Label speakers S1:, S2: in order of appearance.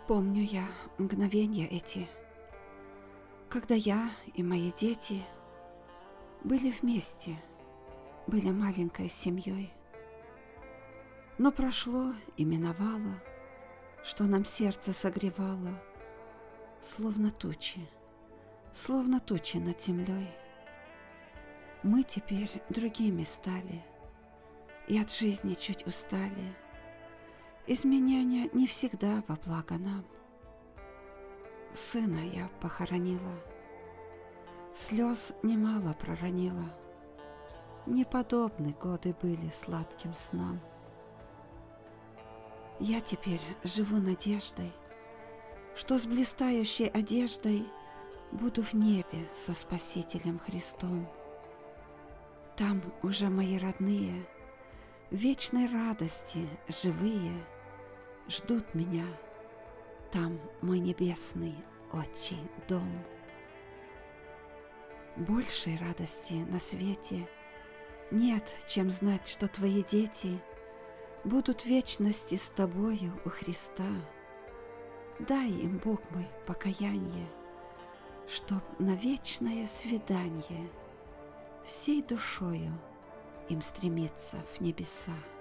S1: Помню я мгновения эти, когда я и мои дети были вместе, были маленькой семьей. Но прошло и миновало, что нам сердце согревало, словно тучи над землей. Мы теперь другими стали и от жизни чуть устали. Изменения не всегда во благо нам. Сына я похоронила, слез немало проронила. Неподобны годы были сладким снам. Я теперь живу надеждой, что с блистающей одеждой буду в небе со Спасителем Христом. Там уже мои родные, в вечной радости живые, ждут меня, там мой небесный отчий дом. Большей радости на свете нет, чем знать, что твои дети будут в вечности с тобою у Христа. Дай им, Бог мой, покаяние, чтоб на вечное свидание всей душою им стремиться в небеса.